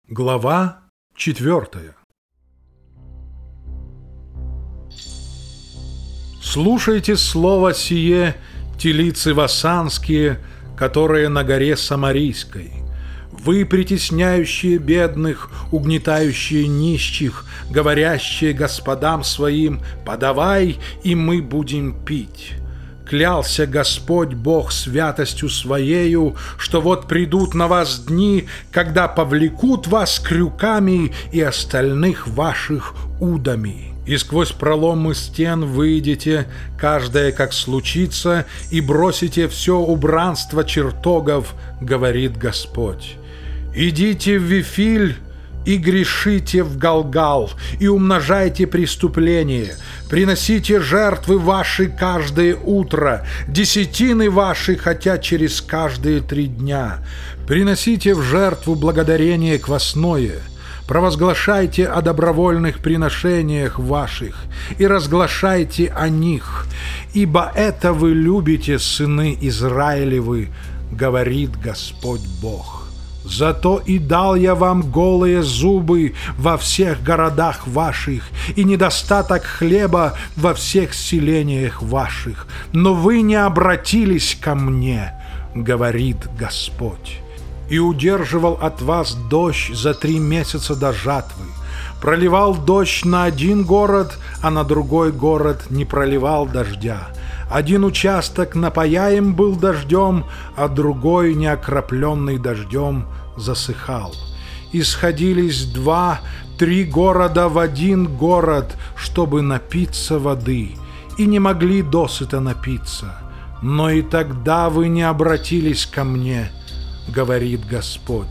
Глава 4. Слушайте слово сие, телицы вассанские, которые на горе Самарийской. Вы, притесняющие бедных, угнетающие нищих, говорящие господам своим: «Подавай, и мы будем пить». Клялся Господь Бог святостью Своею, что вот придут на вас дни, когда повлекут вас крюками и остальных ваших удами. И сквозь проломы стен выйдете, каждое как случится, и бросите все убранство чертогов, говорит Господь. Идите в Вифиль и грешите в Галгал, и умножайте преступления, приносите жертвы ваши каждое утро, десятины ваши, хотя через каждые 3 дня. Приносите в жертву благодарение квасное, провозглашайте о добровольных приношениях ваших и разглашайте о них, ибо это вы любите, сыны Израилевы, говорит Господь Бог. Зато и дал я вам голые зубы во всех городах ваших и недостаток хлеба во всех селениях ваших, но вы не обратились ко мне, говорит Господь. И удерживал от вас дождь за 3 месяца до жатвы, проливал дождь на один город, а на другой город не проливал дождя. Один участок напояем был дождем, а другой, неокропленный дождем, засыхал. И сходились 2-3 города в один город, чтобы напиться воды, и не могли досыта напиться. Но и тогда вы не обратились ко мне, говорит Господь.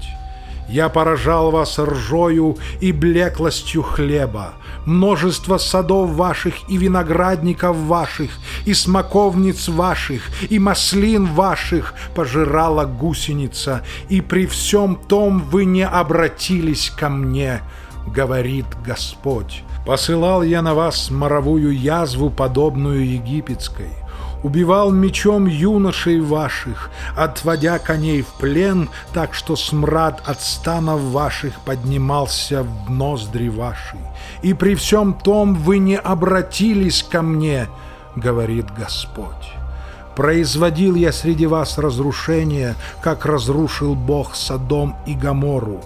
Я поражал вас ржою и блеклостью хлеба, множество садов ваших и виноградников ваших, и смоковниц ваших, и маслин ваших пожирала гусеница, и при всем том вы не обратились ко мне, говорит Господь. Посылал я на вас моровую язву, подобную египетской, убивал мечом юношей ваших, отводя коней в плен, так что смрад от станов ваших поднимался в ноздри ваши. И при всем том вы не обратились ко мне, говорит Господь. Производил я среди вас разрушение, как разрушил Бог Содом и Гоморру.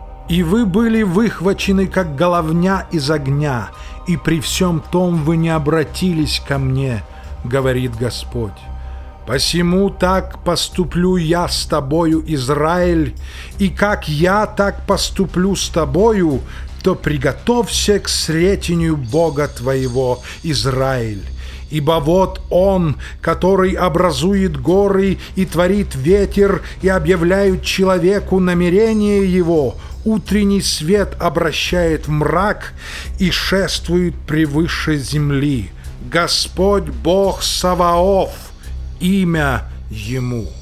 И вы были выхвачены, как головня из огня, и при всем том вы не обратились ко мне, говорит Господь. Посему так поступлю я с тобою, Израиль, и как я так поступлю с тобою, то приготовься к сретению Бога твоего, Израиль. Ибо вот Он, который образует горы и творит ветер, и объявляет человеку намерение его, утренний свет обращает в мрак и шествует превыше земли. Господь Бог Саваоф, имя Ему.